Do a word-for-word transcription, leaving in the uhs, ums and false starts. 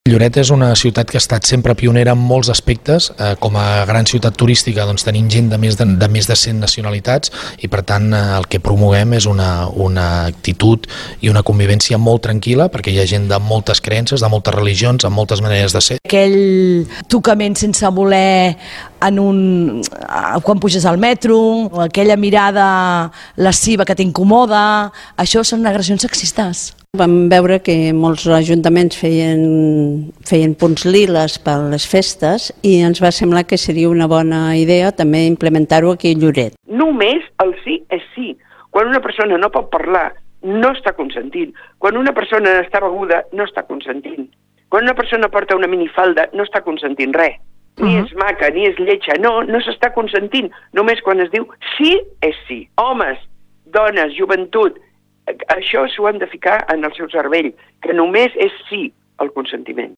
Lloret és una ciutat que ha estat sempre pionera en molts aspectes. Eh, com a gran ciutat turística doncs, tenim gent de més de, de més de cent nacionalitats i per tant eh, el que promoguem és una, una actitud i una convivència molt tranquil·la perquè hi ha gent de moltes creences, de moltes religions, amb moltes maneres de ser. Aquell tocament sense voler en un... quan puges al metro, aquella mirada lasciva que t'incomoda, això són agressions sexistes. Vam veure que molts ajuntaments feien, feien punts liles per les festes i ens va semblar que seria una bona idea també implementar-ho aquí a Lloret. Només el sí és sí. Quan una persona no pot parlar, no està consentint. Quan una persona està beguda, no està consentint. Quan una persona porta una minifalda, no està consentint res. Ni és maca, ni és lletja, no, no s'està consentint. Només quan es diu sí és sí. Homes, dones, joventut, això s'ho han de ficar en el seu cervell, que només és sí el consentiment.